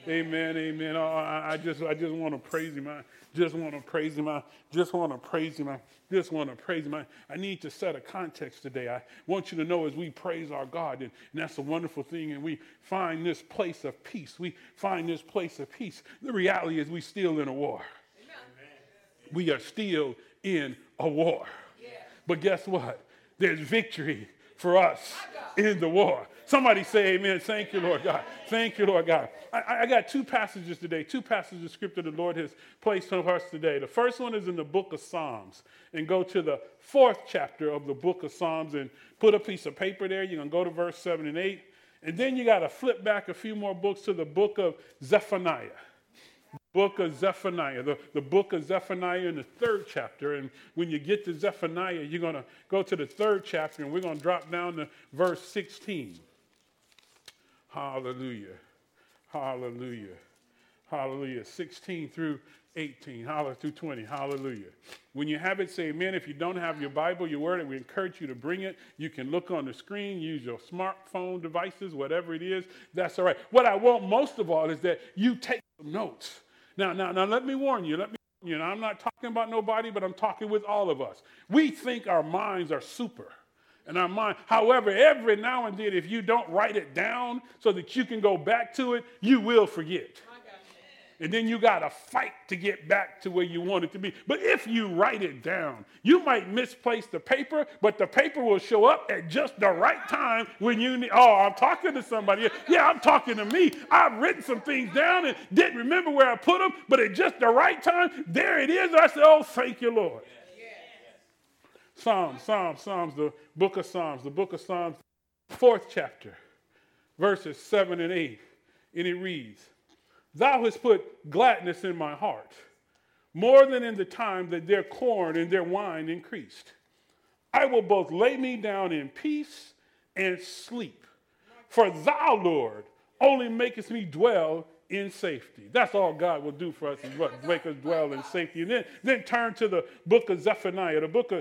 Amen, amen. Oh, I just want to praise him. I just want to praise him. I just want to praise him. I just want to praise him. I need to set a context today. I want you to know as we praise our God, and that's a wonderful thing, and we find this place of peace. We find this place of peace. The reality is we still in a war. Amen. We are still in a war. Yeah. But guess what? There's victory for us in the war. Somebody say amen. Thank you, Lord God. Thank you, Lord God. I got two passages today, two passages of scripture the Lord has placed on us today. The first one is in the book of Psalms. And go to the 4th chapter of the book of Psalms and put a piece of paper there. You're going to go to verse 7 and 8. And then you got to flip back a few more books to the book of Zephaniah. Book of Zephaniah, the book of Zephaniah in the 3rd chapter. And when you get to Zephaniah, you're going to go to the 3rd chapter, and we're going to drop down to verse 16. Hallelujah. Hallelujah. Hallelujah. 16 through 18. Hallelujah. Through 20. Hallelujah. When you have it, say amen. If you don't have your Bible, your word, we encourage you to bring it. You can look on the screen, use your smartphone devices, whatever it is. That's all right. What I want most of all is that you take some notes. Now, let me warn you. I'm not talking about nobody, but I'm talking with all of us. We think our minds are super. And our mind, however, every now and then, if you don't write it down so that you can go back to it, you will forget. And then you got to fight to get back to where you want it to be. But if you write it down, you might misplace the paper, but the paper will show up at just the right time when you need. Oh, I'm talking to somebody. Yeah, I'm talking to me. I've written some things down and didn't remember where I put them, but at just the right time, there it is. I said, oh, thank you, Lord. Psalms, the book of Psalms, 4th chapter, verses 7 and 8. And it reads, Thou hast put gladness in my heart, more than in the time that their corn and their wine increased. I will both lay me down in peace and sleep. For thou, Lord, only makest me dwell in safety. That's all God will do for us, is what? Make us dwell in safety. And then turn to the book of Zephaniah. The book of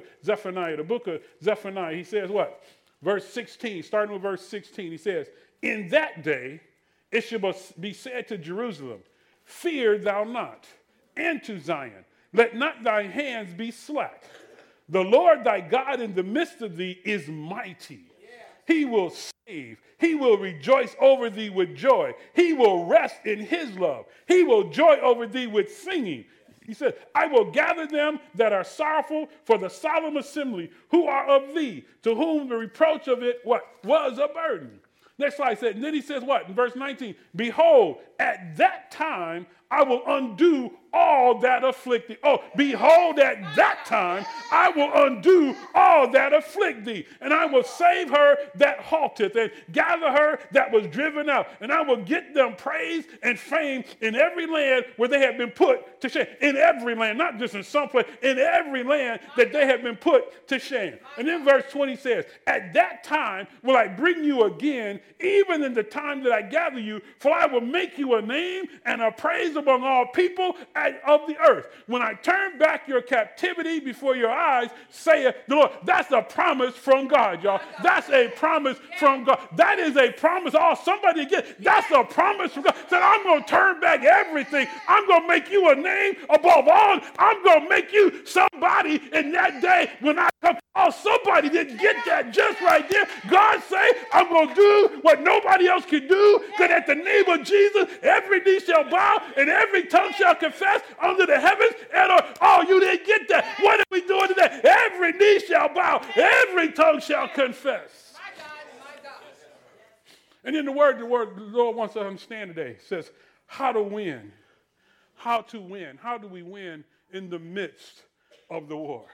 Zephaniah, he says what? Verse 16, starting with verse 16, he says, In that day it shall be said to Jerusalem, Fear thou not, and to Zion, let not thy hands be slack. The Lord thy God in the midst of thee is mighty. He will save. He will rejoice over thee with joy. He will rest in his love. He will joy over thee with singing. He said, I will gather them that are sorrowful for the solemn assembly, who are of thee, to whom the reproach of it, what? Was a burden. Next slide said, and then he says what? In verse 19, Behold, at that time I will undo all that afflict thee. Oh, behold, at that time I will undo all that afflict thee. And I will save her that halteth, and gather her that was driven out. And I will get them praise and fame in every land where they have been put to shame. In every land, not just in some place, in every land that they have been put to shame. And then verse 20 says, At that time will I bring you again, even in the time that I gather you, for I will make you a name and a praise among all people of the earth. When I turn back your captivity before your eyes, saith the Lord. That's a promise from God, y'all. That's a promise from God. That is a promise. Oh, somebody get. That's a promise from God. Said, I'm going to turn back everything. I'm going to make you a name above all. I'm going to make you somebody in that day when I come. Oh, somebody didn't get that just right there. God say, I'm going to do what nobody else can do, because at the name of Jesus, every knee shall bow and every tongue shall confess under the heavens and earth. Oh, you didn't get that. What are we doing today? Every knee shall bow, every tongue shall confess. My God. And then the word the Lord wants us to understand today says how to win. How to win. How do we win in the midst of the war?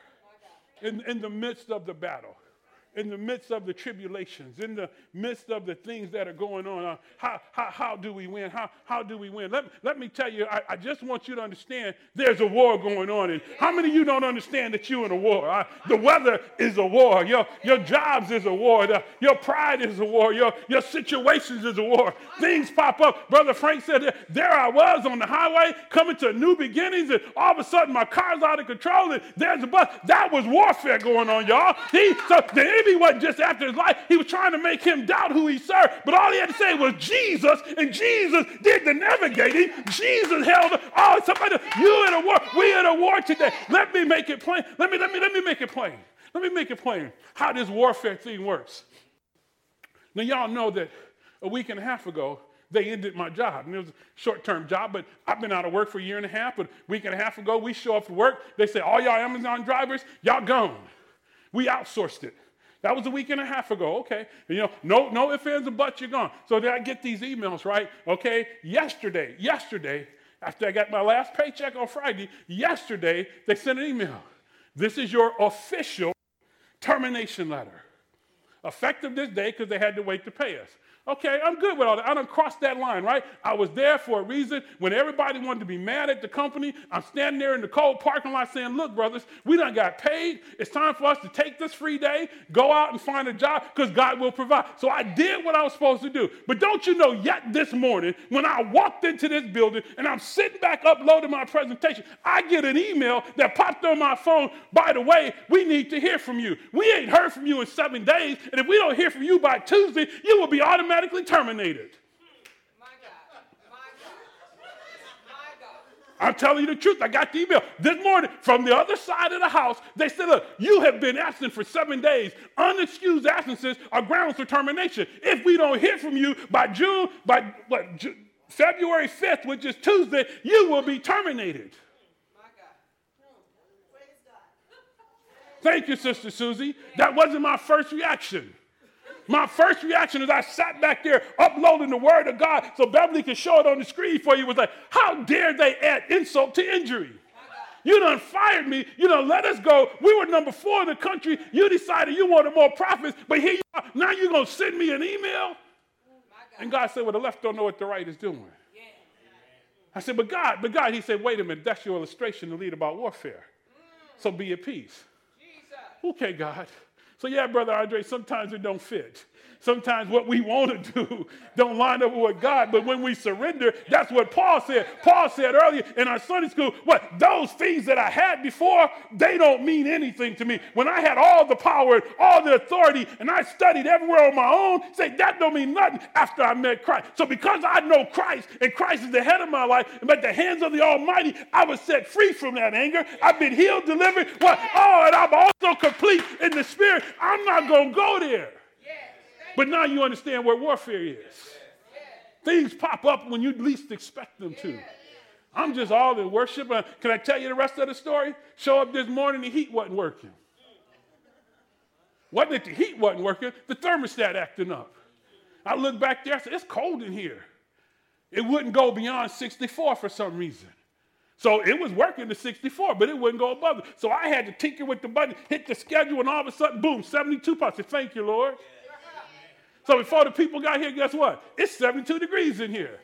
In the midst of the battle, in the midst of the tribulations, in the midst of the things that are going on. How do we win? How do we win? Let me tell you, I just want you to understand there's a war going on. And how many of you don't understand that you're in a war? The weather is a war. Your jobs is a war. Your pride is a war. Your situations is a war. Things pop up. Brother Frank said, there I was on the highway coming to new beginnings, and all of a sudden my car's out of control, and there's a bus. That was warfare going on, y'all. So did Maybe he wasn't just after his life. He was trying to make him doubt who he served. But all he had to say was Jesus, and Jesus did the navigating. Jesus held, oh, somebody, you in a war, we in a war today. Let me make it plain. Let me make it plain. Let me make it plain how this warfare thing works. Now, y'all know that a week and a half ago, they ended my job. And it was a short-term job, but I've been out of work for a year and a half. But a week and a half ago, we show up for work. They say, all y'all Amazon drivers, y'all gone. We outsourced it. That was a week and a half ago. Okay. And, no ifs, ands, or buts, you're gone. So then I get these emails, right? Okay. Yesterday, after I got my last paycheck on Friday, yesterday, they sent an email. This is your official termination letter. Effective this day because they had to wait to pay us. Okay, I'm good with all that. I done crossed that line, right? I was there for a reason. When everybody wanted to be mad at the company, I'm standing there in the cold parking lot saying, look, brothers, we done got paid. It's time for us to take this free day, go out and find a job because God will provide. So I did what I was supposed to do. But don't you know, yet this morning, when I walked into this building and I'm sitting back uploading my presentation, I get an email that popped on my phone. By the way, we need to hear from you. We ain't heard from you in 7 days. And if we don't hear from you by Tuesday, you will be automatically terminated. My God. I'm telling you the truth. I got the email this morning from the other side of the house. They said, look, you have been absent for 7 days. Unexcused absences are grounds for termination. If we don't hear from you by February 5th, which is Tuesday, you will be terminated. My God. Praise God. Thank you, Sister Susie. That wasn't my first reaction. My first reaction as I sat back there uploading the word of God so Beverly could show it on the screen for you was like, how dare they add insult to injury? You done fired me. You done let us go. We were number 4 in the country. You decided you wanted more profits, but here you are. Now you're going to send me an email? And God said, well, the left don't know what the right is doing. I said, but God, he said, wait a minute, that's your illustration to lead about warfare. So be at peace. Okay, God. So yeah, Brother Andre, sometimes it don't fit. Sometimes what we want to do don't line up with what God, but when we surrender, that's what Paul said. Paul said earlier in our Sunday school, those things that I had before, they don't mean anything to me. When I had all the power, all the authority, and I studied everywhere on my own, say that don't mean nothing after I met Christ. So because I know Christ, and Christ is the head of my life, and at the hands of the Almighty, I was set free from that anger. I've been healed, delivered, and I'm also complete in the Spirit. I'm not going to go there. But now you understand what warfare is. Things pop up when you least expect them to. I'm just all in worship. Can I tell you the rest of the story? Show up this morning, the heat wasn't working. Wasn't that the heat wasn't working, the thermostat acting up. I looked back there, I said, it's cold in here. It wouldn't go beyond 64 for some reason. So it was working to 64, but it wouldn't go above it. So I had to tinker with the button, hit the schedule, and all of a sudden, boom, 72 pounds. I said, thank you, Lord. So before the people got here, guess what? It's 72 degrees in here.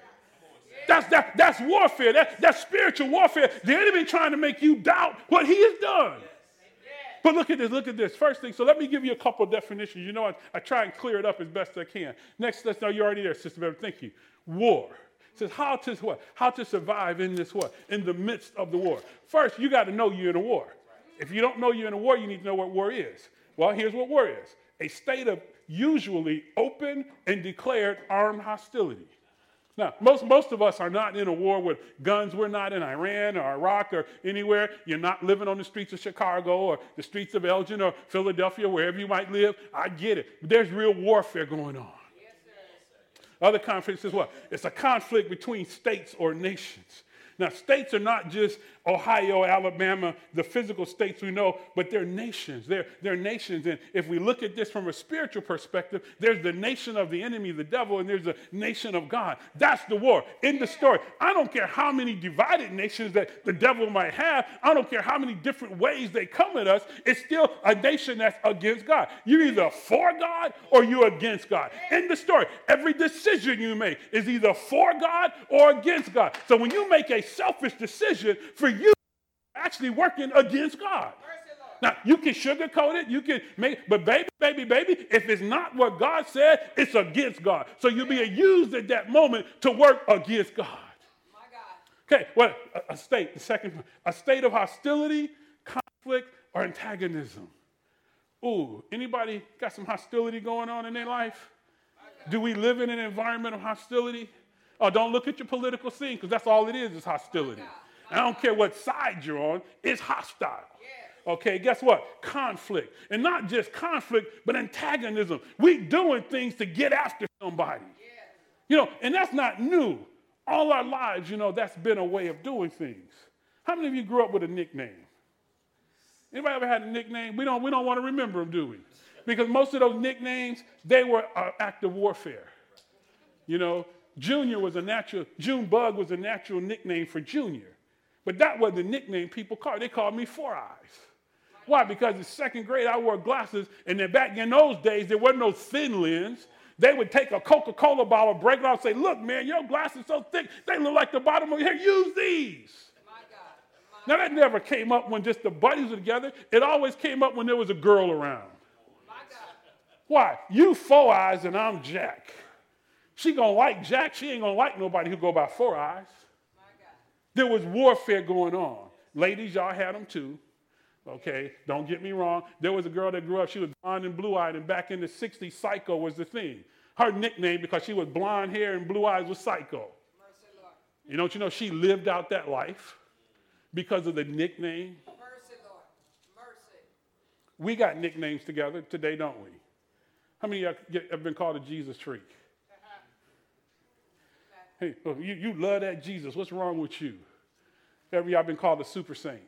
That's warfare. That's spiritual warfare. The enemy trying to make you doubt what he has done. But look at this. First thing, so let me give you a couple of definitions. You know, I try and clear it up as best I can. Next, let's know you're already there, Sister Beverly. Thank you. War. It says how to what? How to survive in this what? In the midst of the war. First, you got to know you're in a war. If you don't know you're in a war, you need to know what war is. Well, here's what war is. A state of usually open and declared armed hostility. Now, most of us are not in a war with guns. We're not in Iran or Iraq or anywhere. You're not living on the streets of Chicago or the streets of Elgin or Philadelphia, wherever you might live. I get it. But there's real warfare going on. Yes, sir. Other conflict is what? It's a conflict between states or nations. Now, states are not just Ohio, Alabama, the physical states we know, but they're nations. They're nations. And if we look at this from a spiritual perspective, there's the nation of the enemy, the devil, and there's the nation of God. That's the war. In the story, I don't care how many divided nations that the devil might have. I don't care how many different ways they come at us. It's still a nation that's against God. You're either for God or you're against God. In the story, every decision you make is either for God or against God. So when you make a selfish decision, for you actually working against God. Now, you can sugarcoat it, you can make, but baby, if it's not what God said, it's against God. So you'll be used at that moment to work against God. My God. Okay, well, a state of hostility, conflict, or antagonism. Ooh, anybody got some hostility going on in their life? Do we live in an environment of hostility? Oh, don't look at your political scene, because that's all it is hostility. I don't care what side you're on, it's hostile. Okay, guess what? Conflict. And not just conflict, but antagonism. We doing things to get after somebody. You know, and that's not new. All our lives, you know, that's been a way of doing things. How many of you grew up with a nickname? Anybody ever had a nickname? We don't want to remember them, do we? Because most of those nicknames, they were an act of warfare. You know, Junebug was a natural nickname for Junior. But that wasn't the nickname people called. They called me Four Eyes. Why? Because in second grade, I wore glasses, and then back in those days, there wasn't no thin lens. They would take a Coca-Cola bottle, break it off, and say, look, man, your glasses so thick, they look like the bottom of your hair. Use these. Now, that never came up when just the buddies were together. It always came up when there was a girl around. Why? You Four Eyes and I'm Jack. She going to like Jack. She ain't going to like nobody who go by Four Eyes. There was warfare going on. Ladies, y'all had them too. Okay, don't get me wrong. There was a girl that grew up, she was blonde and blue-eyed, and back in the 60s, Psycho was the thing. Her nickname, because she was blonde hair and blue eyes, was Psycho. You know, she lived out that life because of the nickname. Mercy, Lord. Mercy. We got nicknames together today, don't we? How many of you have been called a Jesus freak? Hey, you love that Jesus. What's wrong with you? Every y'all been called a super saint.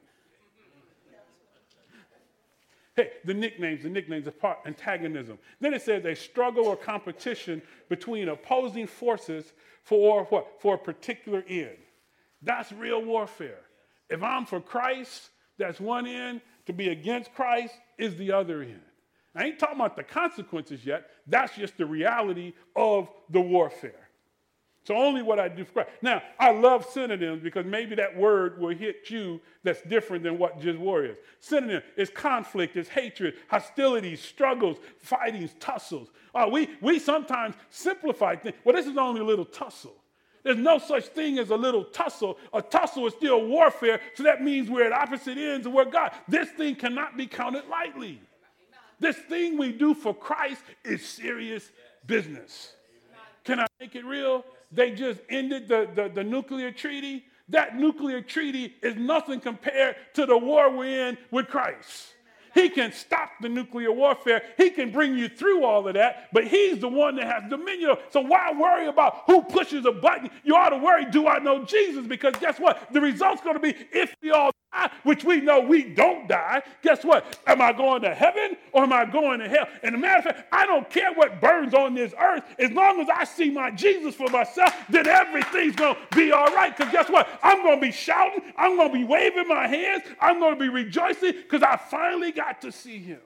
Hey, the nicknames, antagonism. Then it says a struggle or competition between opposing forces for what? For a particular end. That's real warfare. If I'm for Christ, that's one end. To be against Christ is the other end. I ain't talking about the consequences yet. That's just the reality of the warfare. So only what I do for Christ. Now, I love synonyms because maybe that word will hit you that's different than what just war is. Synonym is conflict, is hatred, hostility, struggles, fightings, tussles. We sometimes simplify things. Well, this is only a little tussle. There's no such thing as a little tussle. A tussle is still warfare, so that means we're at opposite ends of where God. This thing cannot be counted lightly. This thing we do for Christ is serious business. Can I make it real? They just ended the nuclear treaty. That nuclear treaty is nothing compared to the war we're in with Christ. He can stop the nuclear warfare. He can bring you through all of that, but he's the one that has dominion. So why worry about who pushes a button? You ought to worry, do I know Jesus? Because guess what? The result's going to be if we all die, which we know we don't die, guess what? Am I going to heaven or am I going to hell? And as a matter of fact, I don't care what burns on this earth. As long as I see my Jesus for myself, then everything's going to be all right. Because guess what? I'm going to be shouting. I'm going to be waving my hands. I'm going to be rejoicing because I finally got to see him.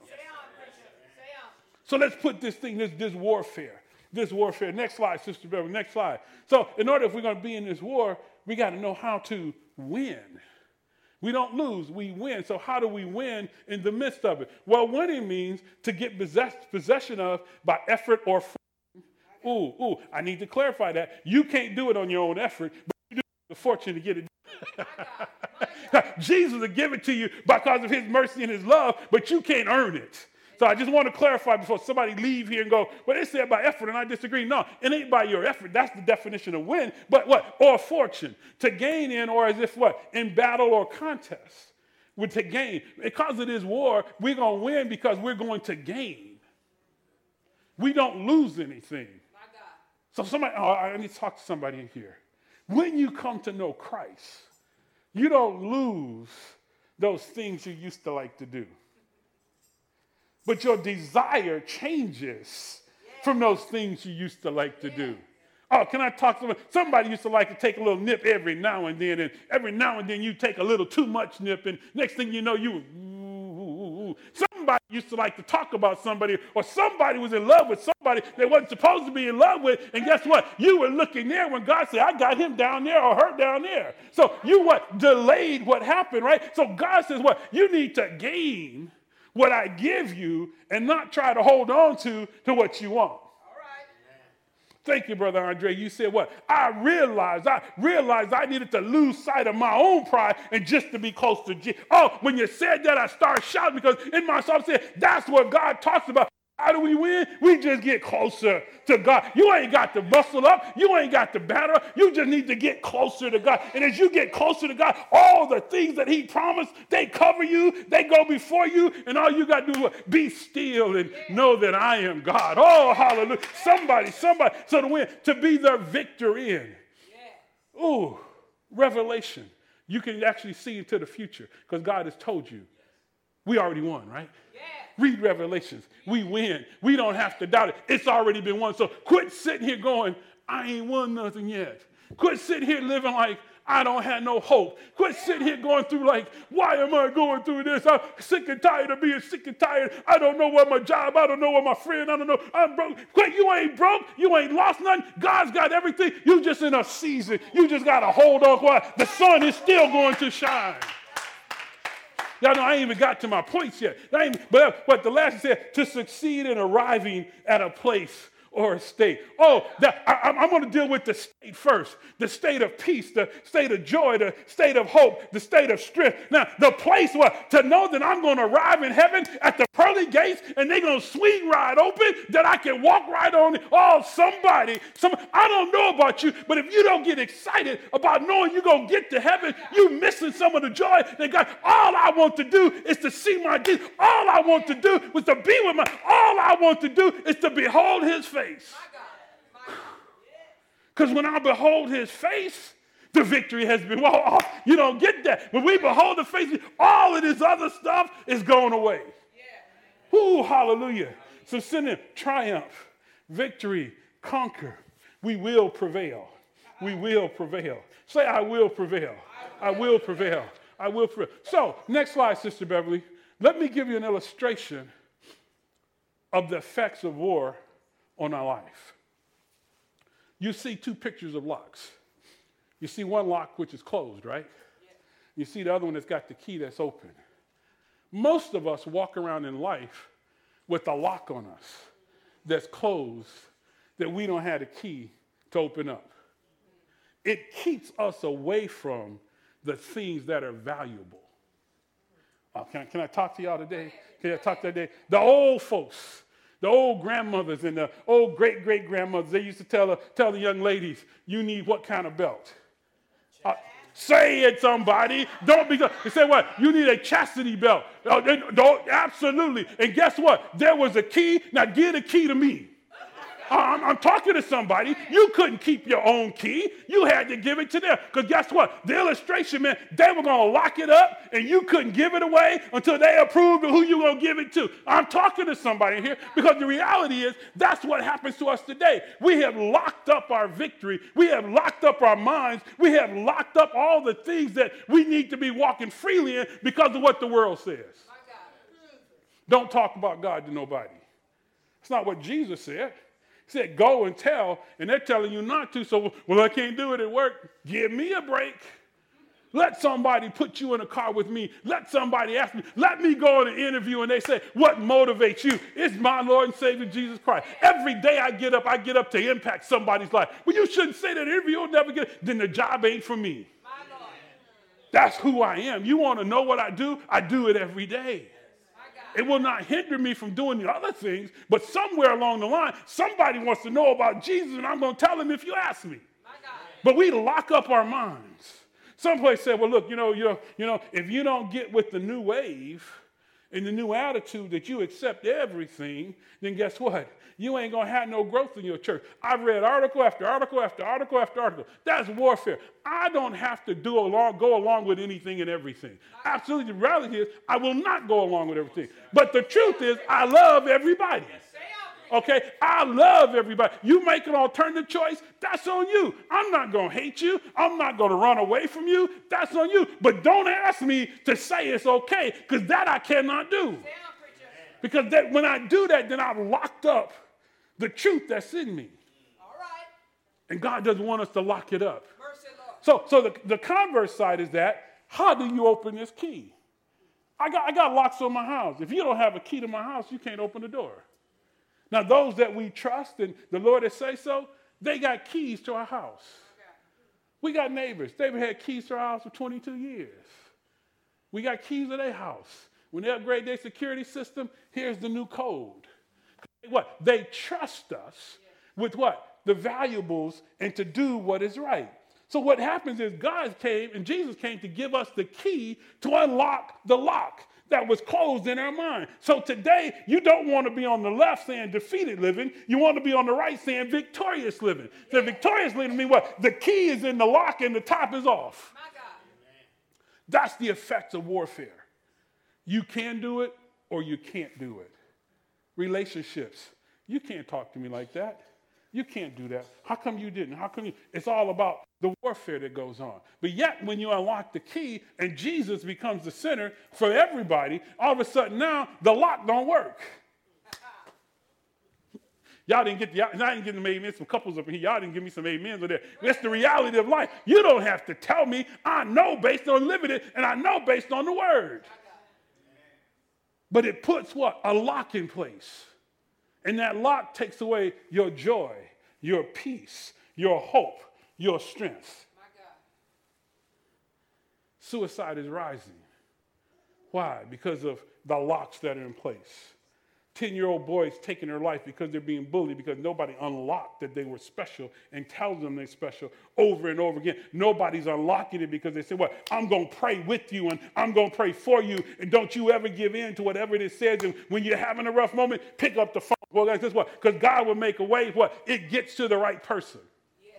So let's put this thing, this warfare. Next slide, Sister Beverly, next slide. So in order, if we're going to be in this war, we got to know how to win. We don't lose, we win. So how do we win in the midst of it? Well, winning means to get possession of by effort or fortune. I need to clarify that. You can't do it on your own effort, but you do have the fortune to get it. Jesus will give it to you because of his mercy and his love, but you can't earn it. So I just want to clarify before somebody leave here and go, well, they said by effort, and I disagree. No, it ain't by your effort. That's the definition of win. But what? Or fortune. To gain in, or as if what? In battle or contest. To gain. Because of this war, we're going to win because we're going to gain. We don't lose anything. So I need to talk to somebody in here. When you come to know Christ, you don't lose those things you used to like to do. But your desire changes from those things you used to like to do. Oh, can I talk to somebody? Somebody used to like to take a little nip every now and then, and every now and then you take a little too much nip, and next thing you know, you Somebody used to like to talk about somebody, or somebody was in love with somebody they wasn't supposed to be in love with, and guess what? You were looking there when God said, I got him down there or her down there. So you what? Delayed what happened, right? So God says what? You need to gain what I give you and not try to hold on to what you want. All right. Thank you, Brother Andre. You said what? I realized I needed to lose sight of my own pride and just to be close to Jesus. Oh, when you said that, I started shouting because in my soul I said, that's what God talks about. How do we win? We just get closer to God. You ain't got to bustle up. You ain't got to battle. You just need to get closer to God. And as you get closer to God, all the things that he promised, they cover you. They go before you. And all you got to do is be still and know that I am God. Oh, hallelujah. Somebody. So to win, to be their victor in. Ooh, revelation. You can actually see into the future because God has told you. We already won, right? Read Revelations. We win. We don't have to doubt it. It's already been won. So quit sitting here going, I ain't won nothing yet. Quit sitting here living like I don't have no hope. Quit sitting here going through like, why am I going through this? I'm sick and tired of being sick and tired. I don't know where my job. I don't know where my friend. I don't know. I'm broke. Quit. You ain't broke. You ain't lost nothing. God's got everything. You just in a season. You just got to hold on. While the sun is still going to shine. Y'all know I ain't even got to my points yet. But the last said, to succeed in arriving at a place or a state. Oh, I'm going to deal with the state first. The state of peace, the state of joy, the state of hope, the state of strength. Now, the place to know that I'm going to arrive in heaven at the pearly gates and they're going to swing right open, that I can walk right on it. Oh, somebody, I don't know about you, but if you don't get excited about knowing you're going to get to heaven, you're missing some of the joy that God, all I want to do is to see my Jesus. All I want to do was to be with all I want to do is to behold his face. Because when I behold his face, the victory has been won. Oh, you don't get that. When we behold the face, all of this other stuff is going away. Ooh, hallelujah. So send him triumph, victory, conquer. We will prevail. We will prevail. Say, I will prevail. I will prevail. I will prevail. So, next slide, Sister Beverly. Let me give you an illustration of the effects of war on our life. You see two pictures of locks. You see one lock which is closed, right? Yeah. You see the other one that's got the key that's open. Most of us walk around in life with a lock on us that's closed that we don't have the key to open up. It keeps us away from the things that are valuable. Can I talk to y'all today? Can I talk today? The old folks. The old grandmothers and the old great-great-grandmothers, they used to tell the young ladies, you need what kind of belt? Say it, somebody. Don't be. They say what? You need a chastity belt. Absolutely. And guess what? There was a key. Now give the key to me. I'm talking to somebody. You couldn't keep your own key. You had to give it to them. Because guess what? The illustration, man, they were going to lock it up, and you couldn't give it away until they approved of who you were going to give it to. I'm talking to somebody here because the reality is that's what happens to us today. We have locked up our victory. We have locked up our minds. We have locked up all the things that we need to be walking freely in because of what the world says. Don't talk about God to nobody. It's not what Jesus said. He said, go and tell, and they're telling you not to, so, well, I can't do it at work. Give me a break. Let somebody put you in a car with me. Let somebody ask me. Let me go on an interview, and they say, what motivates you? It's my Lord and Savior, Jesus Christ. Every day I get up to impact somebody's life. Well, you shouldn't say that interview. You'll never get it. Then the job ain't for me. That's who I am. You want to know what I do? I do it every day. It will not hinder me from doing the other things, but somewhere along the line, somebody wants to know about Jesus, and I'm going to tell them if you ask me. But we lock up our minds. Someplace said, well, look, if you don't get with the new wave and the new attitude that you accept everything, then guess what? You ain't going to have no growth in your church. I've read article after article after article after article. That's warfare. I don't have to go along with anything and everything. Absolutely. The reality is I will not go along with everything. But the truth is I love everybody. Okay? I love everybody. You make an alternative choice, that's on you. I'm not going to hate you. I'm not going to run away from you. That's on you. But don't ask me to say it's okay, because that I cannot do. Because when I do that, then I've locked up the truth that's in me. All right. And God doesn't want us to lock it up. Mercy, Lord. So the converse side is that, how do you open this key? I got locks on my house. If you don't have a key to my house, you can't open the door. Now, those that we trust and the Lord has say so, They got keys to our house. We got neighbors. They've had keys to our house for 22 years. We got keys to their house. When they upgrade their security system, here's the new code. What? They trust us with what? The valuables and to do what is right. So what happens is God came and Jesus came to give us the key to unlock the lock that was closed in our mind. So today, you don't want to be on the left saying defeated living. You want to be on the right saying victorious living. The victorious living means what? The key is in the lock and the top is off. My God. That's the effects of warfare. You can do it or you can't do it. Relationships. You can't talk to me like that. You can't do that. How come you didn't? How come you? It's all about the warfare that goes on. But yet, when you unlock the key and Jesus becomes the center for everybody, all of a sudden now the lock don't work. Y'all didn't get I didn't get some amens. Some couples up here, y'all didn't give me some amens over there. That's the reality of life. You don't have to tell me. I know based on living it, and I know based on the word. But it puts what? A lock in place. And that lock takes away your joy, your peace, your hope, your strength. My God. Suicide is rising. Why? Because of the locks that are in place. 10-year-old boys taking their life because they're being bullied because nobody unlocked that they were special and tells them they're special over and over again. Nobody's unlocking it because they say, well, I'm going to pray with you and I'm going to pray for you, and don't you ever give in to whatever it says. And when you're having a rough moment, pick up the phone. Well, guys, guess what? Because God will make a way. What? It gets to the right person. Yes.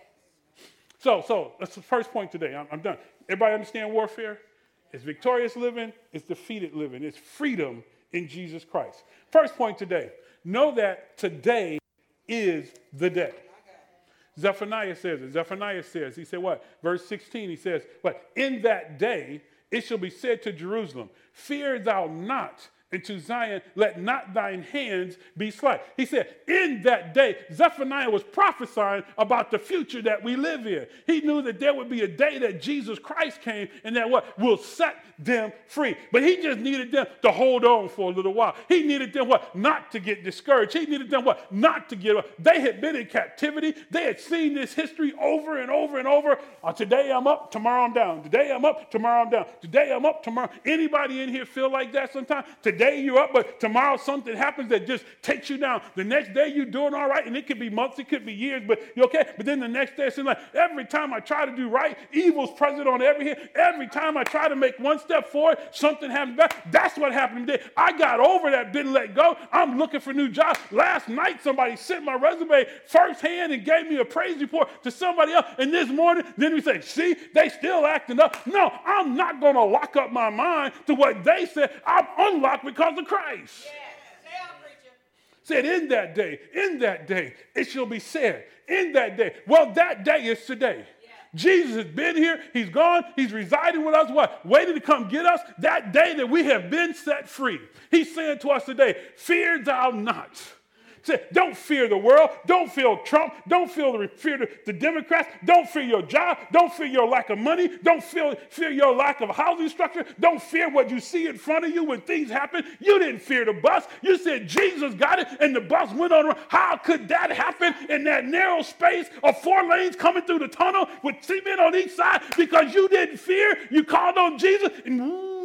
So that's the first point today. I'm done. Everybody understand warfare? It's victorious living. It's defeated living. It's freedom in Jesus Christ. First point today, know that today is the day. Zephaniah says it. Zephaniah says, he said what? Verse 16, he says, what? In that day it shall be said to Jerusalem, fear thou not, and to Zion, let not thine hands be slack. He said, in that day, Zephaniah was prophesying about the future that we live in. He knew that there would be a day that Jesus Christ came and that what? Will set them free. But he just needed them to hold on for a little while. He needed them what? Not to get discouraged. He needed them what? Not to give up. They had been in captivity. They had seen this history over and over and over. Today I'm up, tomorrow I'm down. Today I'm up, tomorrow I'm down. Today I'm up, tomorrow. Anybody in here feel like that sometimes? Today you're up, but tomorrow something happens that just takes you down. The next day you're doing all right, and it could be months, it could be years, but you're okay. But then the next day it seems like every time I try to do right, evil's present on every hand. Every time I try to make one step forward, something happens back. That's what happened today. I got over that, didn't let go. I'm looking for a new job. Last night somebody sent my resume firsthand and gave me a praise report to somebody else, and this morning then we say, see, they still acting up. No, I'm not going to lock up my mind to what they said. I'm unlocked because of Christ. Said in that day, it shall be said, in that day. Well, that day is today. Yeah. Jesus has been here. He's gone. He's residing with us. What? Waiting to come get us. That day that we have been set free. He's saying to us today, fear thou not. Don't fear the world. Don't fear Trump. Don't fear the Democrats. Don't fear your job. Don't fear your lack of money. Don't fear your lack of housing structure. Don't fear what you see in front of you when things happen. You didn't fear the bus. You said Jesus got it, and the bus went on. How could that happen in that narrow space of 4 lanes coming through the tunnel with cement on each side? Because you didn't fear. You called on Jesus, and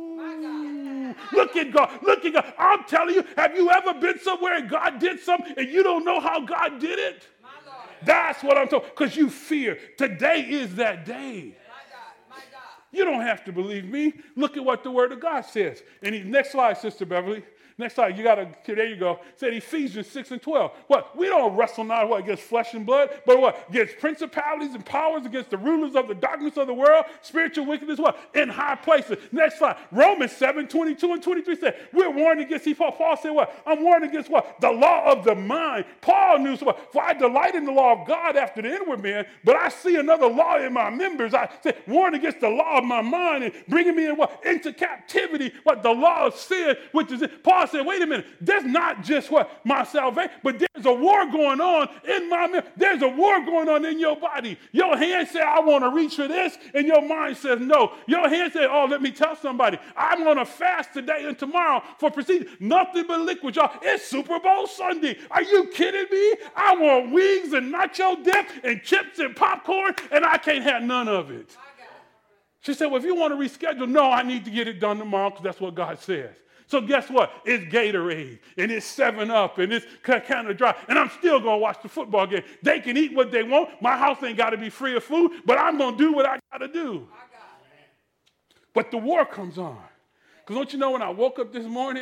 look at God. Look at God. I'm telling you, have you ever been somewhere and God did something and you don't know how God did it? That's what I'm talking, because you fear. Today is that day. My God. You don't have to believe me. Look at what the Word of God says. And next slide, Sister Beverly. Next slide, there you go. It said Ephesians 6 and 12. What? We don't wrestle not against flesh and blood, but what? Against principalities and powers, against the rulers of the darkness of the world, spiritual wickedness, what? In high places. Next slide. Romans 7, 22 and 23 said, we're warned against, Paul said what? I'm warned against what? The law of the mind. Paul knew what? For I delight in the law of God after the inward man, but I see another law in my members. I said, warned against the law of my mind and bringing me in what? Into captivity, what? The law of sin, which is, Paul God said, wait a minute, there's not just what my salvation, but there's a war going on in my mind. There's a war going on in your body. Your hand said, I want to reach for this, and your mind says no. Your hand said, oh, let me tell somebody, I'm going to fast today and tomorrow for procedure. Nothing but liquid, y'all. It's Super Bowl Sunday. Are you kidding me? I want wings and nacho dip and chips and popcorn, and I can't have none of it. She said, well, if you want to reschedule, no, I need to get it done tomorrow because that's what God says. So guess what? It's Gatorade, and it's 7-Up, and it's kind of dry, and I'm still going to watch the football game. They can eat what they want. My house ain't got to be free of food, but I'm going to do what I got to do. But the war comes on. Because don't you know, when I woke up this morning,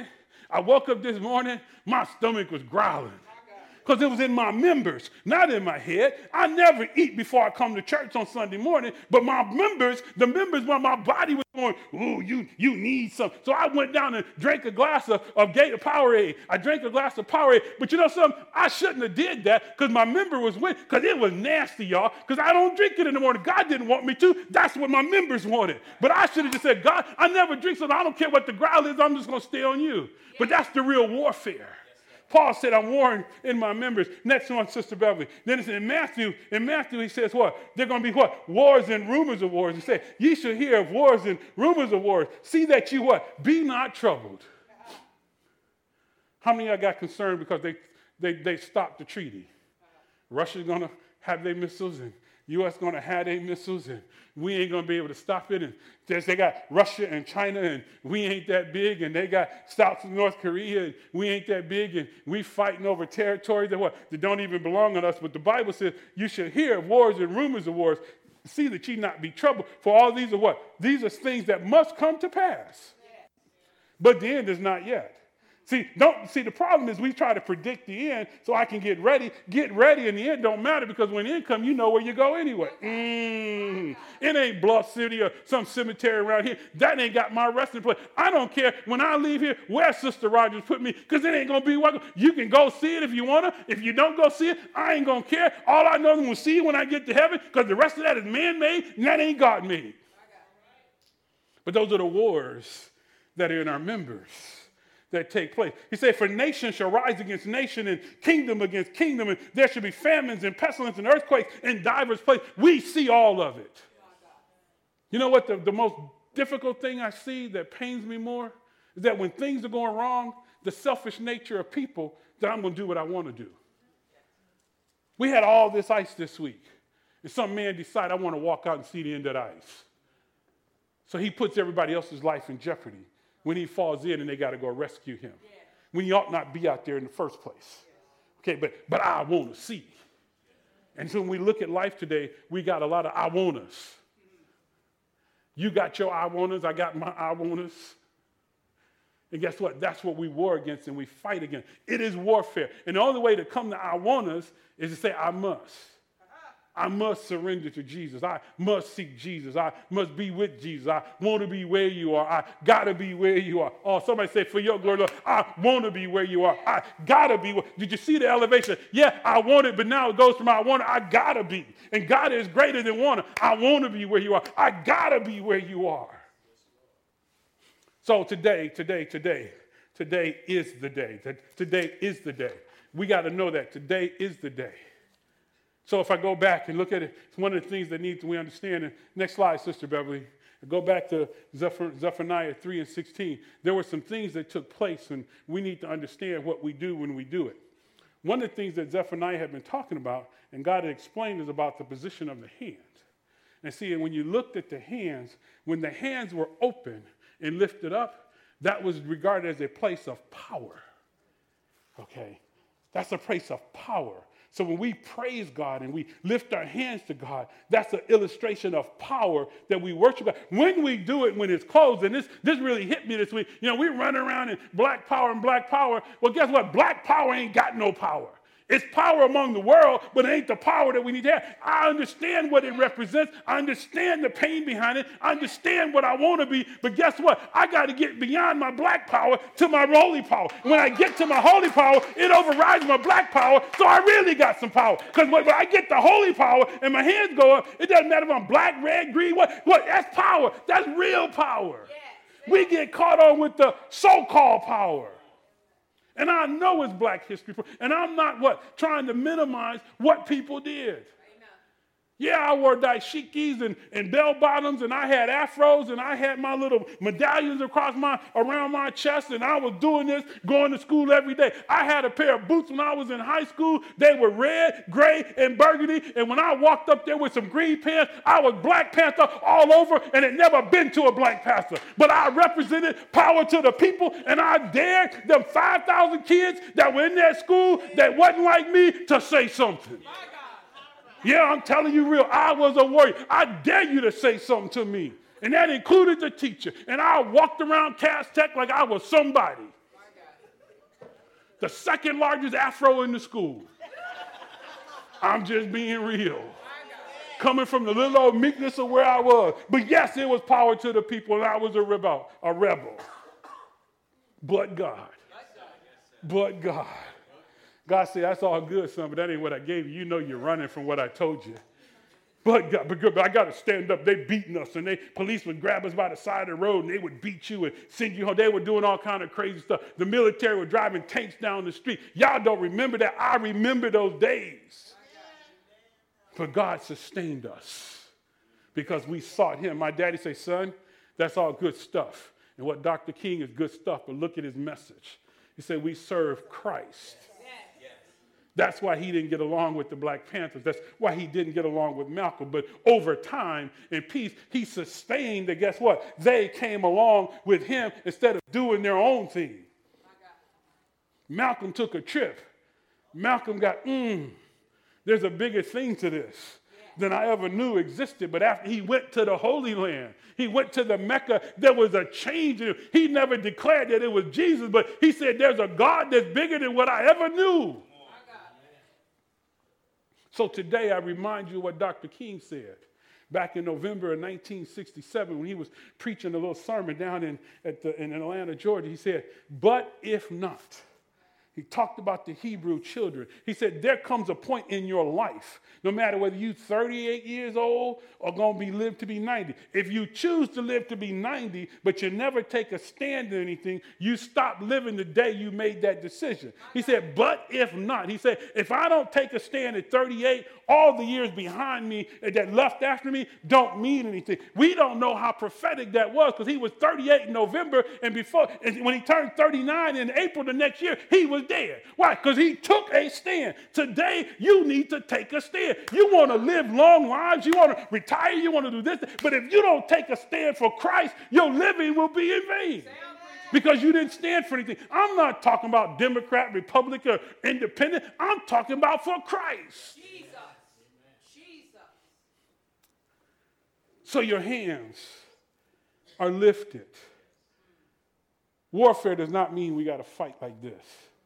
my stomach was growling. Because it was in my members, not in my head. I never eat before I come to church on Sunday morning, but my members, when my body was going, ooh, you need some. So I went down and drank a glass of Gator Powerade. I drank a glass of Powerade. But you know something? I shouldn't have did that because my member was with, because it was nasty, y'all, because I don't drink it in the morning. God didn't want me to. That's what my members wanted. But I should have just said, God, I never drink, so I don't care what the growl is. I'm just going to stay on you. But that's the real warfare. Paul said, I'm warring in my members. Next one, Sister Beverly. Then it's in Matthew he says what? They're going to be what? Wars and rumors of wars. He said, ye should hear of wars and rumors of wars. See that you what? Be not troubled. How many of y'all got concerned because they stopped the treaty? Russia's going to have their missiles, and U.S. going to have their missiles, and we ain't going to be able to stop it. And they got Russia and China, and we ain't that big. And they got South and North Korea, and we ain't that big. And we fighting over territories that don't even belong on us. But the Bible says you should hear of wars and rumors of wars. See that ye not be troubled. For all these are what? These are things that must come to pass. But the end is not yet. See, the problem is we try to predict the end so I can get ready. Get ready, and the end don't matter because when the end comes, you know where you go anyway. It ain't Bluff City or some cemetery around here. That ain't got my resting place. I don't care when I leave here where Sister Rogers put me because it ain't going to be welcome. You can go see it if you want to. If you don't go see it, I ain't going to care. All I know is I'm going to see it when I get to heaven because the rest of that is man-made and that ain't God-made. But those are the wars that are in our members that take place. He said, for nation shall rise against nation and kingdom against kingdom, and there shall be famines and pestilence and earthquakes in divers places. We see all of it. You know what the most difficult thing I see that pains me more is that when things are going wrong, the selfish nature of people, that I'm going to do what I want to do. We had all this ice this week, and some man decided I want to walk out and see the end of the ice. So he puts everybody else's life in jeopardy when he falls in and they got to go rescue him. When you ought not be out there in the first place. Okay, but I want to see. And so when we look at life today, we got a lot of I want us. You got your I want us, I got my I want us. And guess what? That's what we war against and we fight against. It is warfare. And the only way to come to I want us is to say I must. I must surrender to Jesus. I must seek Jesus. I must be with Jesus. I want to be where you are. I got to be where you are. Oh, somebody say, for your glory, Lord, I want to be where you are. I got to be where. Did you see the elevation? Yeah, I want it, but now it goes from I want it, I got to be. And God is greater than want. I want to be where you are. I got to be where you are. So today is the day. Today is the day. We got to know that today is the day. So if I go back and look at it, it's one of the things that we understand. And next slide, Sister Beverly. Go back to Zephaniah 3 and 16. There were some things that took place, and we need to understand what we do when we do it. One of the things that Zephaniah had been talking about, and God had explained, is about the position of the hands. And see, when you looked at the hands, when the hands were open and lifted up, that was regarded as a place of power. Okay? That's a place of power. So when we praise God and we lift our hands to God, that's an illustration of power that we worship God. When we do it, when it's closed, and this really hit me this week. You know, we run around in black power and black power. Well, guess what? Black power ain't got no power. It's power among the world, but it ain't the power that we need to have. I understand what it represents. I understand the pain behind it. I understand what I want to be. But guess what? I got to get beyond my black power to my holy power. When I get to my holy power, it overrides my black power, so I really got some power. Because when I get the holy power and my hands go up, it doesn't matter if I'm black, red, green, what? That's power. That's real power. Yes. We get caught on with the so-called power. And I know it's Black History. And I'm not trying to minimize what people did. Yeah, I wore dashikis and bell bottoms, and I had afros, and I had my little medallions around my chest, and I was doing this, going to school every day. I had a pair of boots when I was in high school. They were red, gray, and burgundy, and when I walked up there with some green pants, I was Black Panther all over, and had never been to a Black Panther. But I represented power to the people, and I dared them 5,000 kids that were in that school that wasn't like me to say something. Yeah, I'm telling you real. I was a warrior. I dare you to say something to me. And that included the teacher. And I walked around Cass Tech like I was somebody. The second largest afro in the school. I'm just being real. Coming from the little old meekness of where I was. But yes, it was power to the people, and I was a rebel. But God. But God. God said, that's all good, son, but that ain't what I gave you. You know you're running from what I told you. But I got to stand up. They beating us, and police would grab us by the side of the road, and they would beat you and send you home. They were doing all kind of crazy stuff. The military were driving tanks down the street. Y'all don't remember that. I remember those days. But God sustained us because we sought him. My daddy said, son, that's all good stuff. And what Dr. King is good stuff, but look at his message. He said, we serve Christ. That's why he didn't get along with the Black Panthers. That's why he didn't get along with Malcolm. But over time, in peace, he sustained that, guess what? They came along with him instead of doing their own thing. Malcolm took a trip. Malcolm got, there's a bigger thing to this than I ever knew existed. But after he went to the Holy Land, he went to the Mecca, there was a change in him. He never declared that it was Jesus, but he said, there's a God that's bigger than what I ever knew. So today I remind you what Dr. King said back in November of 1967 when he was preaching a little sermon down in Atlanta, Georgia. He said, but if not. He talked about the Hebrew children. He said, there comes a point in your life, no matter whether you're 38 years old or going to live to be 90. If you choose to live to be 90, but you never take a stand in anything, you stop living the day you made that decision. He said, but if not. He said, if I don't take a stand at 38, all the years behind me that left after me don't mean anything. We don't know how prophetic that was because he was 38 in November, and when he turned 39 in April the next year, he was dead. Why? Because he took a stand. Today, you need to take a stand. You want to live long lives. You want to retire. You want to do this. But if you don't take a stand for Christ, your living will be in vain. Because you didn't stand for anything. I'm not talking about Democrat, Republican, or Independent. I'm talking about for Christ. Jesus. So your hands are lifted. Warfare does not mean we got to fight like this.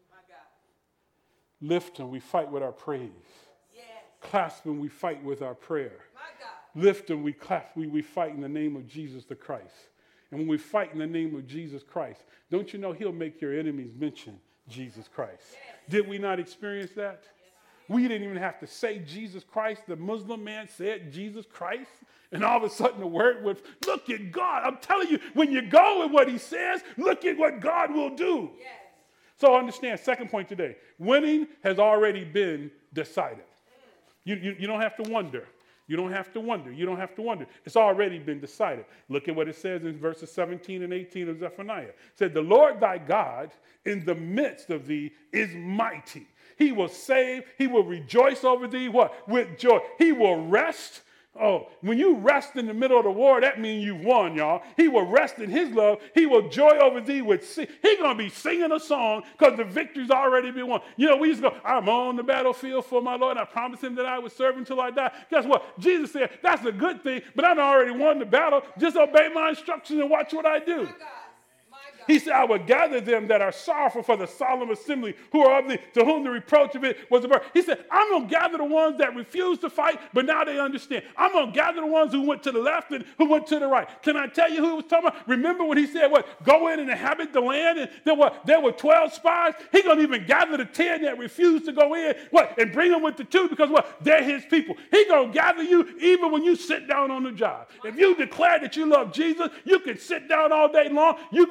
Lift them, we fight with our praise. Yes. Clasp them, we fight with our prayer. Lift them, we clasp, we fight in the name of Jesus the Christ. And when we fight in the name of Jesus Christ, don't you know he'll make your enemies mention Jesus Christ? Yes. Did we not experience that? Yes. We didn't even have to say Jesus Christ. The Muslim man said Jesus Christ. And all of a sudden the word was, look at God. I'm telling you, when you go with what he says, look at what God will do. Yes. So understand, second point today, winning has already been decided. You don't have to wonder. You don't have to wonder. You don't have to wonder. It's already been decided. Look at what it says in verses 17 and 18 of Zephaniah. It said, the Lord thy God in the midst of thee is mighty. He will save. He will rejoice over thee. What? With joy. He will rest. Oh, when you rest in the middle of the war, that means you won, y'all. He will rest in his love. He will joy over thee with sing. He's going to be singing a song because the victory's already been won. You know, we used to go, I'm on the battlefield for my Lord. I promised him that I would serve until I die. Guess what? Jesus said, that's a good thing, but I already won the battle. Just obey my instructions and watch what I do. He said, I will gather them that are sorrowful for the solemn assembly, who are of thee, to whom the reproach of it was averted. He said, I'm going to gather the ones that refuse to fight, but now they understand. I'm going to gather the ones who went to the left and who went to the right. Can I tell you who he was talking about? Remember when he said, what? Go in and inhabit the land, and there were 12 spies? He's going to even gather the 10 that refused to go in, what? And bring them with the 2 because, what? They're his people. He's going to gather you even when you sit down on the job. If you declare that you love Jesus, you can sit down all day long. You're going to miss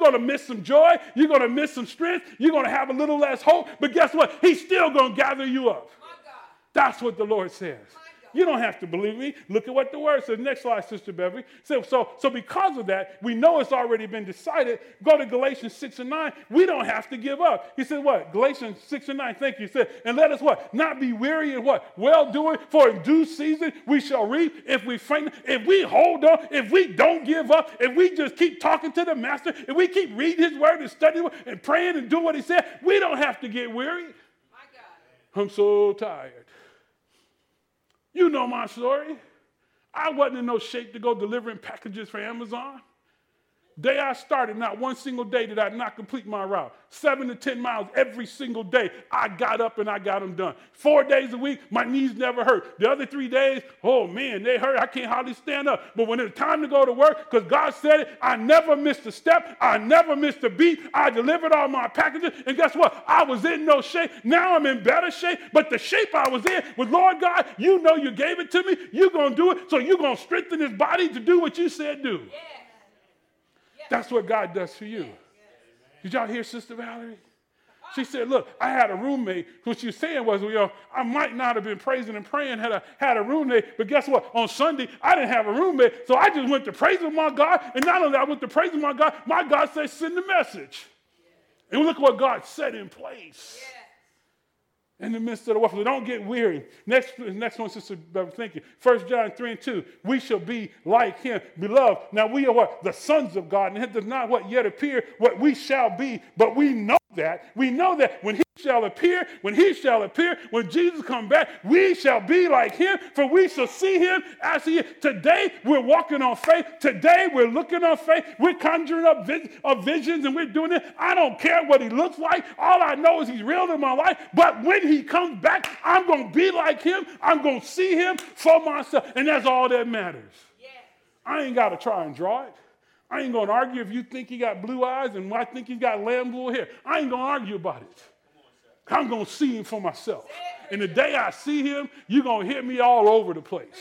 some joy. You're going to miss some strength. You're going to have a little less hope. But guess what? He's still going to gather you up. That's what the Lord says. You don't have to believe me. Look at what the word says. Next slide, Sister Beverly. So because of that, we know it's already been decided. Go to Galatians 6 and 9. We don't have to give up. He said what? Galatians 6 and 9. Thank you. He said, and let us what? Not be weary in what? Well-doing, for in due season we shall reap if we faint. If we hold on, if we don't give up, if we just keep talking to the master, if we keep reading his word and studying and praying and doing what he said, we don't have to get weary. My God. I'm so tired. You know my story. I wasn't in no shape to go delivering packages for Amazon. Day I started, not one single day did I not complete my route. 7 to 10 miles every single day. I got up and I got them done. 4 days a week, my knees never hurt. The other 3 days, oh man, they hurt. I can't hardly stand up. But when it's time to go to work, because God said it, I never missed a step. I never missed a beat. I delivered all my packages. And guess what? I was in no shape. Now I'm in better shape. But the shape I was in was, Lord God, you know you gave it to me. You're going to do it. So you're going to strengthen his body to do what you said do. Yeah. That's what God does for you. Did y'all hear Sister Valerie? She said, look, I had a roommate. What she was saying was, I might not have been praising and praying, had a roommate, but guess what? On Sunday, I didn't have a roommate, so I just went to praising my God. And not only I went to praising my God said, send the message. And look what God set in place. In the midst of the warfare. Don't get weary. Next one, Sister Beverly, thank you. 1 John 3 and 2. We shall be like him. Beloved, now we are what? The sons of God. And it does not what yet appear what we shall be, but we know that. We know that when he shall appear, when Jesus comes back, we shall be like him, for we shall see him as he is. Today, we're walking on faith. Today, we're looking on faith. We're conjuring up visions, and we're doing it. I don't care what he looks like. All I know is he's real in my life. But when he comes back, I'm going to be like him. I'm going to see him for myself. And that's all that matters. Yeah. I ain't got to try and draw it. I ain't going to argue if you think he got blue eyes and I think he's got lamb blue hair. I ain't going to argue about it. I'm going to see him for myself. And the day I see him, you're going to hear me all over the place.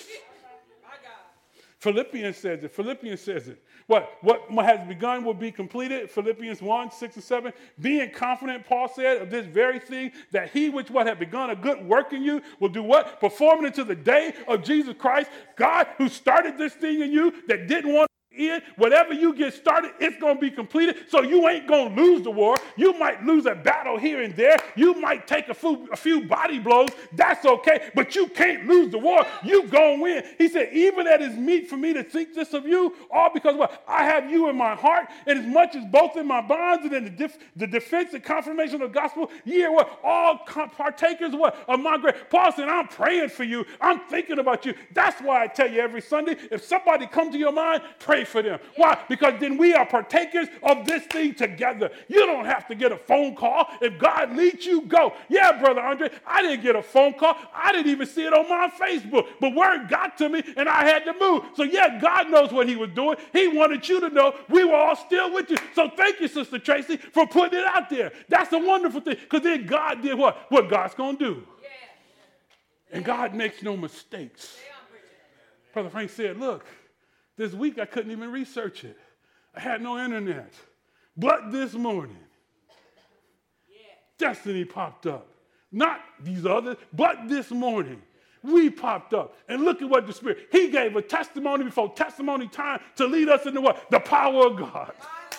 Philippians says it. What has begun will be completed. Philippians 1, 6 and 7. Being confident, Paul said, of this very thing, that he which had begun a good work in you will do what? Perform it until the day of Jesus Christ. God who started this thing in you that didn't want whatever you get started, it's going to be completed. So you ain't going to lose the war. You might lose a battle here and there. You might take a few body blows. That's okay. But you can't lose the war. You going to win. He said, even that is meet for me to think this of you, all because what? I have you in my heart, and as much as both in my bonds and in the defense and confirmation of the gospel, ye are what? All partakers what? Of my grace. Paul said, I'm praying for you. I'm thinking about you. That's why I tell you every Sunday, if somebody comes to your mind, pray for them. Why? Because then we are partakers of this thing together. You don't have to get a phone call. If God leads you, go. Yeah, Brother Andre, I didn't get a phone call. I didn't even see it on my Facebook. But word got to me, and I had to move. So yeah, God knows what he was doing. He wanted you to know we were all still with you. So thank you, Sister Tracy, for putting it out there. That's a wonderful thing. Because then God did what? What God's going to do. Yeah. And God makes no mistakes. Brother Frank said, look, this week I couldn't even research it. I had no internet. But this morning, Destiny popped up. Not these others, but this morning, we popped up. And look at what the Spirit, he gave a testimony before testimony time to lead us into what? The power of God.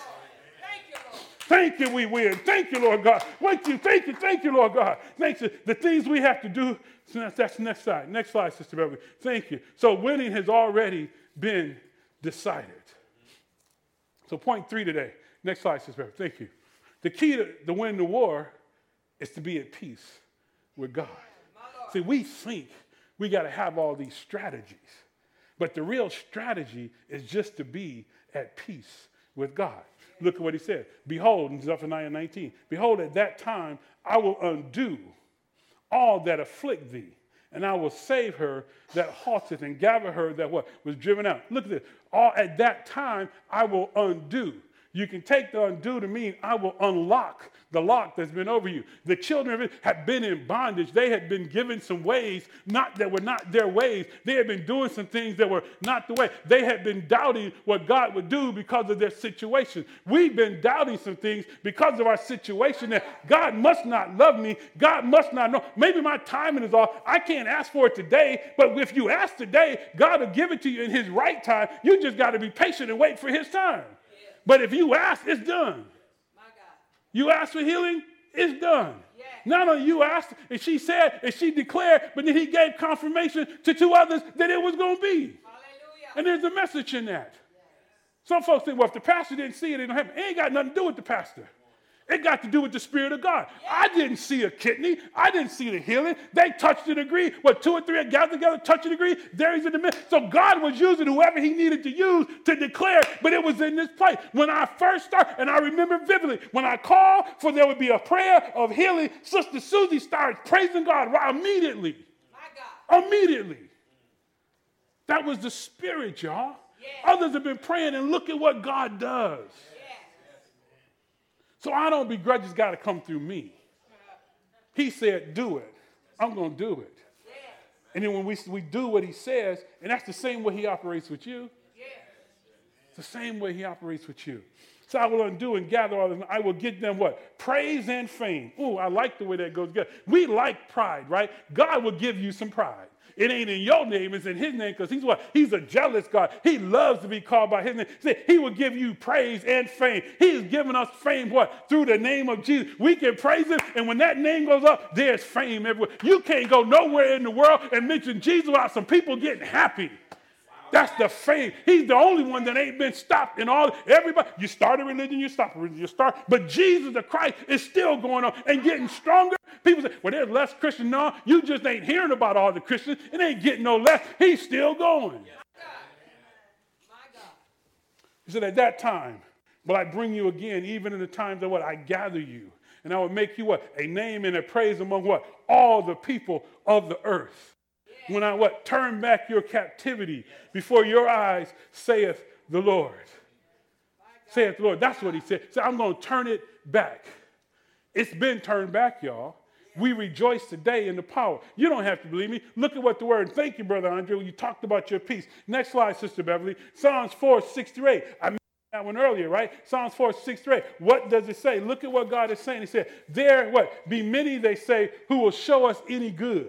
Thank you, we win. Thank you, Lord God. Thank you, Lord God. Thank you. The things we have to do, so that's next slide. Next slide, Sister Beverly. Thank you. So winning has already been decided. So point 3 today. Next slide, Sister Beverly. Thank you. The key to win the war is to be at peace with God. See, we think we got to have all these strategies. But the real strategy is just to be at peace with God. Look at what he said. Behold, in Zephaniah 19, behold, at that time I will undo all that afflict thee, and I will save her that halteth and gather her that what was driven out. Look at this. All at that time I will undo. You can take the undo to mean I will unlock the lock that's been over you. The children of Israel had been in bondage. They had been given some ways that were not their ways. They had been doing some things that were not the way. They had been doubting what God would do because of their situation. We've been doubting some things because of our situation, that God must not love me. God must not know. Maybe my timing is off. I can't ask for it today, but if you ask today, God will give it to you in his right time. You just got to be patient and wait for his time. But if you ask, it's done. My God. You ask for healing, it's done. Yeah. Not only you asked, and she said, and she declared, but then he gave confirmation to 2 others that it was going to be. Hallelujah. And there's a message in that. Yes. Some folks think, well, if the pastor didn't see it, it don't happen. It ain't got nothing to do with the pastor. It got to do with the Spirit of God. Yeah. I didn't see a kidney. I didn't see the healing. They touched and agreed. What, 2 or 3 are gathered together, touch and agree? There he's in the midst. So God was using whoever he needed to use to declare, but it was in this place. When I first started, and I remember vividly, when I called for there would be a prayer of healing, Sister Susie started praising God right immediately. My God. Immediately. That was the Spirit, y'all. Yeah. Others have been praying, and look at what God does. So I don't begrudge it's got to come through me. He said, do it. I'm going to do it. Yeah. And then when we do what he says, and that's the same way he operates with you. Yeah. It's the same way he operates with you. So I will undo and gather all them. I will give them what? Praise and fame. Ooh, I like the way that goes together. We like pride, right? God will give you some pride. It ain't in your name, it's in his name, because he's what? He's a jealous God. He loves to be called by his name. See, he will give you praise and fame. He's given us fame, what? Through the name of Jesus. We can praise him, and when that name goes up, there's fame everywhere. You can't go nowhere in the world and mention Jesus without some people getting happy. That's the fame. He's the only one that ain't been stopped in all. Everybody, you start a religion, you stop a religion, you start. But Jesus the Christ is still going on and getting stronger. People say, well, there's less Christian. No, you just ain't hearing about all the Christians. It ain't getting no less. He's still going. He said, at that time, will I bring you again, even in the times that what? I gather you. And I will make you what? A name and a praise among what? All the people of the earth. When I what? Turn back your captivity before your eyes, saith the Lord. Saith the Lord. That's what he said. So I'm going to turn it back. It's been turned back, y'all. We rejoice today in the power. You don't have to believe me. Look at what the word. Thank you, Brother Andre. You talked about your peace. Next slide, Sister Beverly. Psalms 4:6-8. I mentioned that one earlier, right? Psalms 4:6-8. What does it say? Look at what God is saying. He said, there what? Be many, they say, who will show us any good.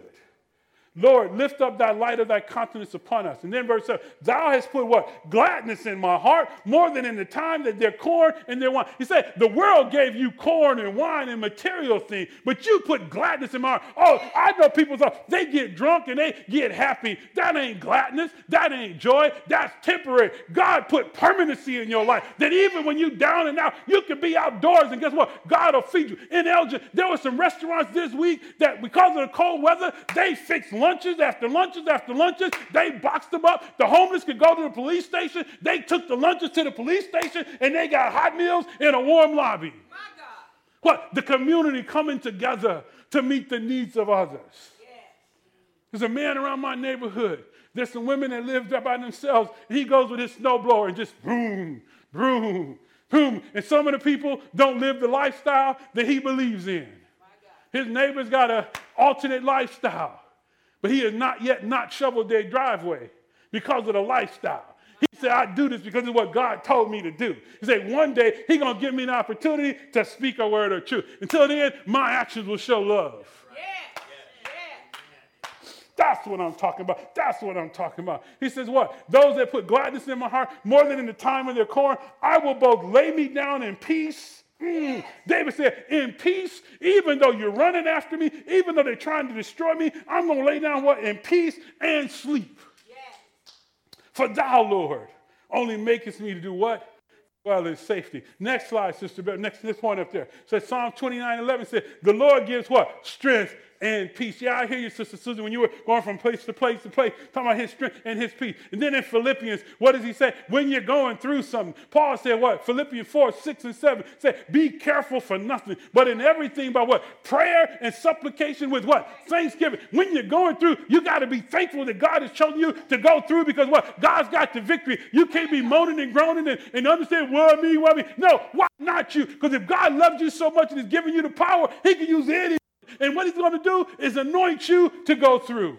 Lord, lift up thy light of thy countenance upon us. And then verse 7, thou hast put what? Gladness in my heart, more than in the time that their corn and their wine. He said, the world gave you corn and wine and material things, but you put gladness in my heart. Oh, I know people thought they get drunk and they get happy. That ain't gladness. That ain't joy. That's temporary. God put permanency in your life, that even when you down and out, you can be outdoors, and guess what? God will feed you. In Elgin, there were some restaurants this week that because of the cold weather, they fixed lunches after lunches after lunches. They boxed them up. The homeless could go to the police station. They took the lunches to the police station, and they got hot meals in a warm lobby. My God. What? The community coming together to meet the needs of others. Yeah. There's a man around my neighborhood. There's some women that live there by themselves, and he goes with his snowblower and just boom, boom, boom. And some of the people don't live the lifestyle that he believes in. His neighbor's got an alternate lifestyle. But he has not yet not shoveled their driveway because of the lifestyle. He said, I do this because it's what God told me to do. He said, one day he's going to give me an opportunity to speak a word of truth. Until then, my actions will show love. Yeah. Yeah. That's what I'm talking about. That's what I'm talking about. He says what? Those that put gladness in my heart more than in the time of their corn, I will both lay me down in peace. David said, in peace, even though you're running after me, even though they're trying to destroy me, I'm going to lay down what? In peace and sleep. Yes. For thou, Lord, only makest me to do what? Well, in safety. Next slide, Sister Beth. Next point up there. So Psalm 29:11 said, the Lord gives what? Strength and peace. Yeah, I hear you, Sister Susan, when you were going from place to place to place, talking about his strength and his peace. And then in Philippians, what does he say? When you're going through something, Paul said what? Philippians 4:6-7 said, be careful for nothing, but in everything by what? Prayer and supplication with what? Thanksgiving. When you're going through, you got to be thankful that God has chosen you to go through, because what? God's got the victory. You can't be moaning and groaning and understand well me, well me. No, why not you? Because if God loves you so much and is giving you the power, he can use any. And what he's going to do is anoint you to go through.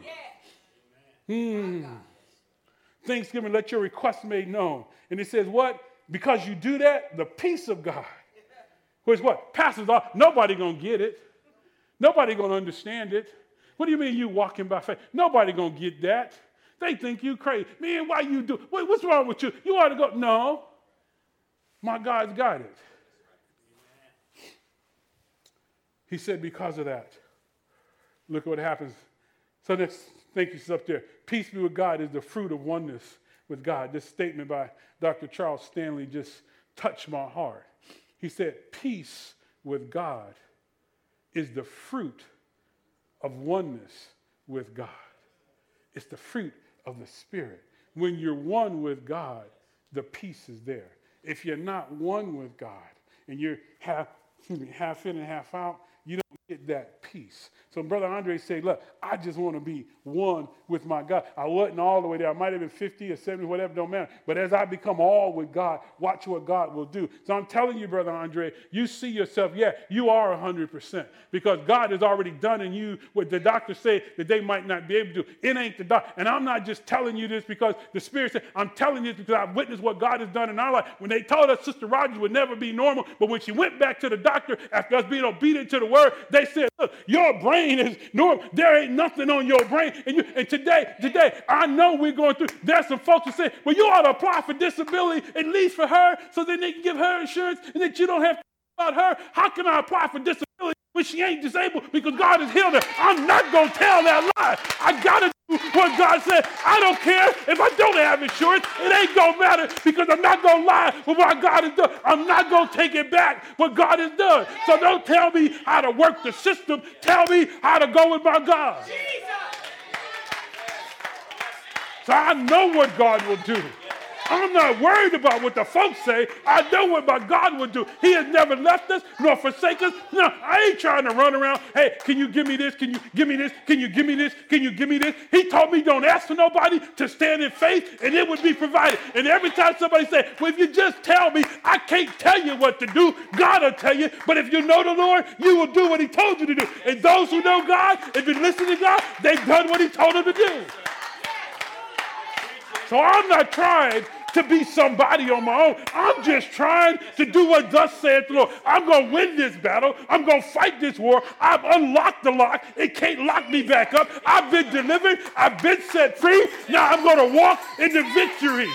Thanksgiving, let your request made known. And it says what? Because you do that, the peace of God, which what? Passes all. Nobody going to get it. Nobody going to understand it. What do you mean you walking by faith? Nobody going to get that. They think you crazy. Man, why you do? What's wrong with you? You ought to go. No. My God's got it. He said because of that. Look what happens. So this, thank you, up there. Peace be with God is the fruit of oneness with God. This statement by Dr. Charles Stanley just touched my heart. He said, peace with God is the fruit of oneness with God. It's the fruit of the Spirit. When you're one with God, the peace is there. If you're not one with God and you're half in and half out, you don't get that peace. So Brother Andre said, look, I just want to be one with my God. I wasn't all the way there. I might have been 50 or 70, whatever, don't matter. But as I become all with God, watch what God will do. So I'm telling you, Brother Andre, you see yourself, yeah, you are 100%. Because God has already done in you what the doctors say that they might not be able to do. It ain't the doctor. And I'm not just telling you this because the Spirit said, I'm telling you this because I've witnessed what God has done in our life. When they told us Sister Rogers would never be normal, but when she went back to the doctor after us being obedient to the word, they said, look, your brain is normal. There ain't nothing on your brain. And today, I know we're going through, there's some folks who say, well, you ought to apply for disability, at least for her, so then they can give her insurance and that you don't have to think about her. How can I apply for disability when she ain't disabled because God has healed her? I'm not going to tell that lie. I got to do what God said. I don't care if I don't have insurance. It ain't going to matter because I'm not going to lie with what God has done. I'm not going to take it back what God has done. So don't tell me how to work the system. Tell me how to go with my God. So I know what God will do. I'm not worried about what the folks say. I know what my God will do. He has never left us nor forsaken us. No, I ain't trying to run around. Hey, can you give me this? Can you give me this? Can you give me this? Can you give me this? He told me don't ask for nobody, to stand in faith and it would be provided. And every time somebody say, well, if you just tell me, I can't tell you what to do. God will tell you. But if you know the Lord, you will do what he told you to do. And those who know God, if you listen to God, they've done what he told them to do. So I'm not trying to be somebody on my own. I'm just trying to do what thus saith the Lord. I'm going to win this battle. I'm going to fight this war. I've unlocked the lock. It can't lock me back up. I've been delivered. I've been set free. Now I'm going to walk into victory.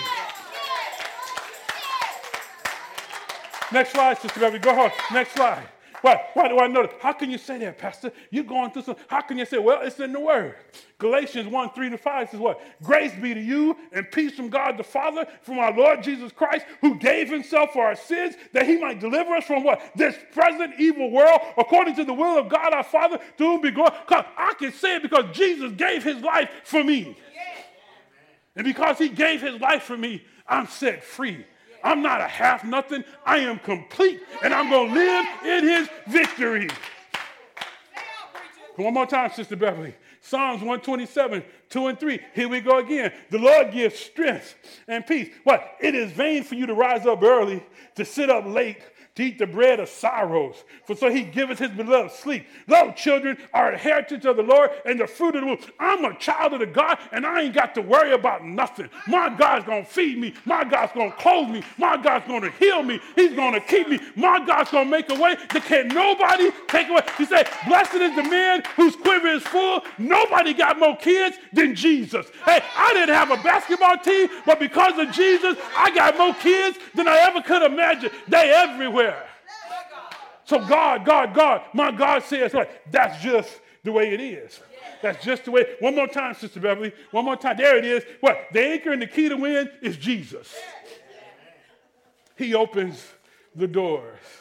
Next slide, Sister Beverly. Go ahead. Next slide. Why do I know that? How can you say that, Pastor? You're going through something. How can you say, well, it's in the Word. Galatians 1:3-5 says what? Grace be to you and peace from God the Father, from our Lord Jesus Christ, who gave himself for our sins, that he might deliver us from what? This present evil world, according to the will of God our Father, to whom be glory. I can say it because Jesus gave his life for me. And because he gave his life for me, I'm set free. I'm not a half nothing. I am complete. And I'm going to live in his victory. One more time, Sister Beverly. Psalms 127:2-3. Here we go again. The Lord gives strength and peace. What? It is vain for you to rise up early, to sit up late, to eat the bread of sorrows. For so he giveth his beloved sleep. Lo, children are a heritage of the Lord and the fruit of the womb. I'm a child of the God, and I ain't got to worry about nothing. My God's going to feed me. My God's going to clothe me. My God's going to heal me. He's going to keep me. My God's going to make a way that can't nobody take away. He said, blessed is the man whose quiver is full. Nobody got more kids than Jesus. Hey, I didn't have a basketball team, but because of Jesus, I got more kids than I ever could imagine. They everywhere. So God, my God says, like, that's just the way it is. That's just the way. One more time, Sister Beverly. One more time. There it is. What? The anchor and the key to win is Jesus. He opens the doors.